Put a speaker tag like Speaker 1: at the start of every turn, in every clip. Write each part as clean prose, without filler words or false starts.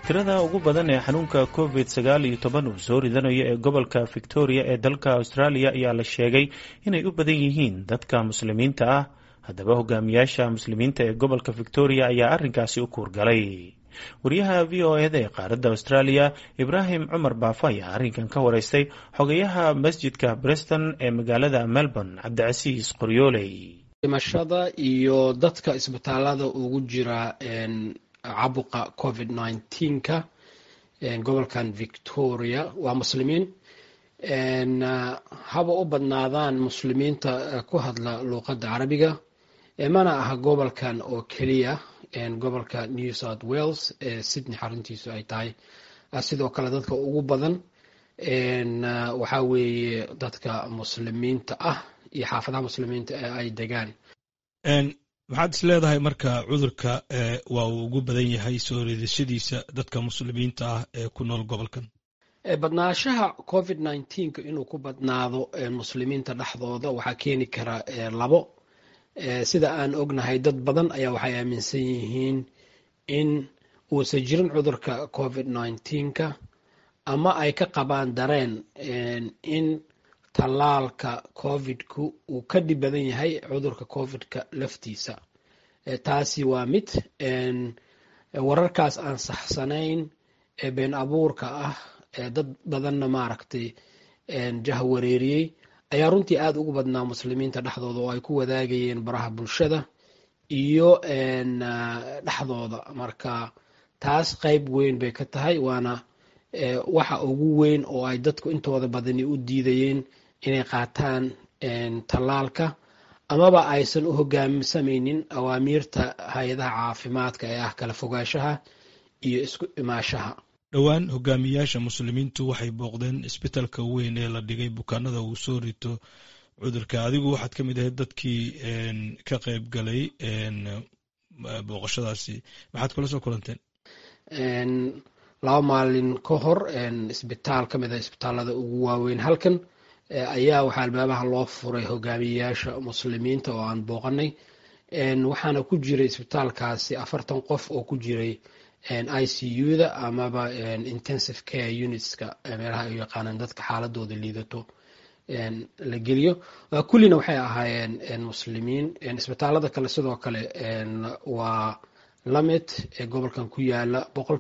Speaker 1: tirada ugu badan ee xanuunka covid-19 uu soo ridanayo ee gobolka Victoria ee dalka Australia ayaa la sheegay inay u badan yihiin dadka muslimiinta ah. Haddaba hogaamiyaasha muslimiinta ee gobolka Victoria ayaa arrinkaasi u kuurgalay. wariyaha VOA-da ee qaaradda Australia Ibraahim Cumar Baafo ayaa arrinkan ka wareystay xogayaha masjidka Preston ee magaalada Melbourne Cabdicasiis Qoryooley.
Speaker 2: dhimashada iyo dadka isbitaalada ugu jira caabuqa covid-19ka gobolkan Victoria waa muslimiin haba u badnaadaan muslimiinta ku hadla luqadda carabiga mana aha gobolkan oo keliya gobolka New South Wales ee Sydney xaruntiisu ay tahay sidoo kale dadka ugu badan waxa weeye dadka muslimiinta ah iyo xaafadaha muslimiinta ee ay degaan.
Speaker 3: maxaad is leedahay marka cudurka waa uu ugu badan yahay soo ridashadiisa dadka muslimiinta ah ee ku nool gobolkan?
Speaker 2: badnaanshaha covid-19 inuu ku badnaado muslimiinta dhexdooda waxaa keeni kara labo. sida aan ognahay dad badan ayaa waxay aaminsan yihiin in uusan jirin cudurka covid-19ka ama ay ka qabaan dareen in tallaalka covidku uu ka dhib badan yahay cudurka covidka laftiisa. taasi waa mid. wararkaas aan saxsanayn ee been abuurka ah dad badanna maaragtay jahwareeriyey ayaa runtii aada ugu badnaa muslimiinta dhexdooda oo ay ku wadaagayeen baraha bulshada iyo dhexdooda. marka taas qayb weyn bay ka tahay, waana waxa ugu weyn oo ay dadku intooda badani u diidayeen inay qaataan tallaalka amaba aysan u hogaamsamaynin awaamiirta hay-adaha caafimaadka ee ah kala fogaanshaha iyo isku imaashaha.
Speaker 3: dhowaan hogaamiyaasha muslimiintu waxay booqdeen isbitaalka weyn ee la dhigay bukaanada uu soo rito cudurka. adigu waxaad ka mid ahayd dadkii ka qayb galay booqashadaasi. maxaad kula soo kulanteen?
Speaker 2: 2 maalin ka hor isbitaal ka mid ah isbitaalada ugu waaweyn halkan ayaa waxaa albaamaha loo furay hogaamiyayaasha muslimiinta oo aan booqanay. waxaana ku jiray isbitaalkaasi 40 qof oo ku jiray ICU-da amaba intensive care unitska meelaha ay yaqaanaan dadka xaaladooda liidato la geliyo. kullina waxay ahaayeen muslimiin. isbitaalada kale sidoo kale waa lamid ee gobolkan ku yaala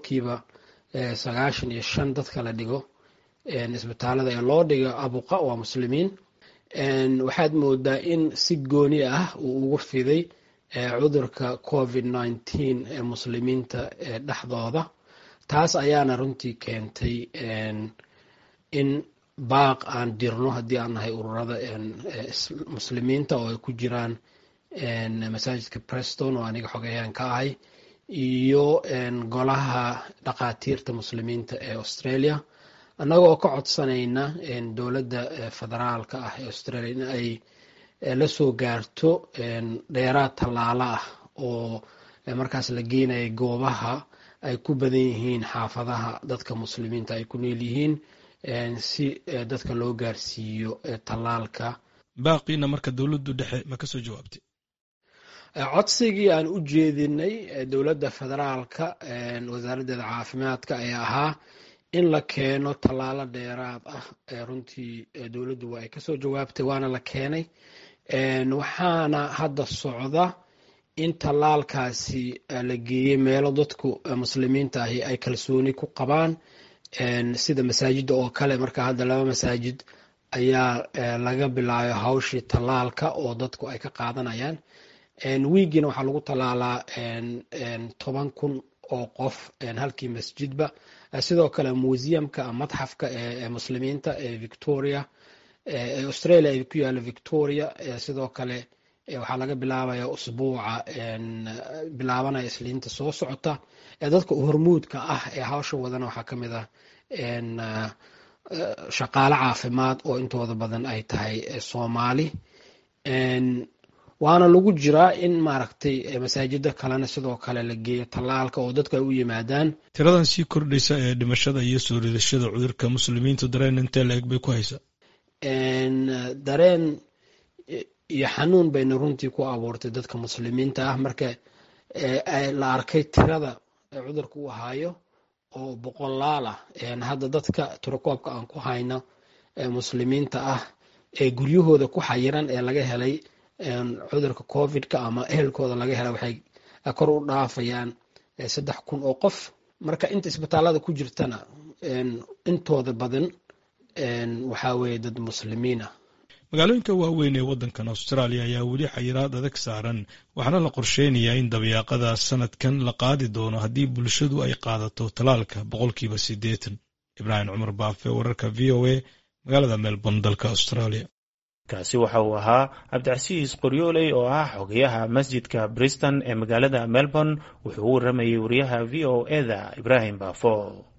Speaker 2: 95% dadka la dhigo isbitaalada ee loo dhigo abuqa waa muslimiin. waxaad moodaa in si gooni ah uu ugu fiday cudurka covid-19 ee muslimiinta dhexdooda. taas ayaana runtii keentay in baaq aan dirno haddii aan nahay ururada muslimiinta oo ay ku jiraan masaajidka Preston oo aniga xogayaan ka ahay iyo golaha dhaqaatiirta muslimiinta ee Australia, annagoo ka codsanayna dowladda federaalka ah ee Australia in ay la soo gaarto dheeraad tallaalo ah oo markaas la geenaya goobaha ay ku badan yihiin xaafadaha dadka muslimiinta ay ku nool yihiin si dadka loo gaarsiiyo tallaalka.
Speaker 3: baaqiina marka dowladdu dhexe ma ka soo jawaabtay?
Speaker 2: codsigii aan u jeedinay dowladda federaalka wasaaraddeeda caafimaadka ayaa ahaa in la keeno tallaalo dheeraad ah. runtii dowladdu waa ay kasoo jawaabtay, waana la keenay. waxaana hadda socda in tallaalkaasi la geeyey meelo dadku muslimiinta ahi ay kalsooni ku qabaan sida masaajidda oo kale. marka hadda 2 masaajid ayaa laga bilaabay hawshii tallaalka oo dadku ay ka qaadanayaan. wiigina waxaa lagu tallaalaa 10,000 oo qof halkii masjidba. sidoo kale museumka madxafka ee muslimiinta ee Victoria ee Australia ay ku yaala Victoria sidoo kale waxaa laga bilaabaya usbuuca bilaabanaya isliinta soo socota. dadka hormuudka ah ee hawsha wadana waxaa ka mid ah shaqaale caafimaad oo intooda badan ay tahay Soomaali. waana lagu jiraa in maaragtay masaajida kalena sidoo kale la geeyo tallaalka oo dadku ay u yimaadaan.
Speaker 3: tiradan sii kordhaysa ee dhimashada iyo soo ridashada cudurka muslimiintu dareen intee la eg bay ku haysaa?
Speaker 2: dareen iyo xanuun bayna runtii ku abuurtay dadka muslimiinta ah marka la arkay tirada cudurka uu hayo oo boqolaal ah hadda dadka tirakoobka aan ku hayno muslimiinta ah ee guryahooda ku xayiran ee laga helay cudurka covid-ka ama ehelkooda laga helay waxay kor u dhaafayaan 3,000 oo qof. marka inta isbitaalada ku jirtana intooda badan waxaa weeye dad muslimiin ah.
Speaker 3: magaalooyinka waaweyn ee waddankan Australia ayaa weli xayiraad adag saaran, waxaana la qorsheynayaa in dabayaaqada sanadkan la qaadi doono haddii bulshadu ay qaadato talaalka 80%. Ibraahim Cumar Baafe, wararka VOA, magaalada Melbourne, dalka Australia.
Speaker 1: kaasi waxa uu ahaa Cabdicasiis Qoryooley oo ah xogayaha masjidka Brisbane ee magaalada Melbourne. wuxuu u waramayay wariyaha VOA-da Ibraahim Baafo.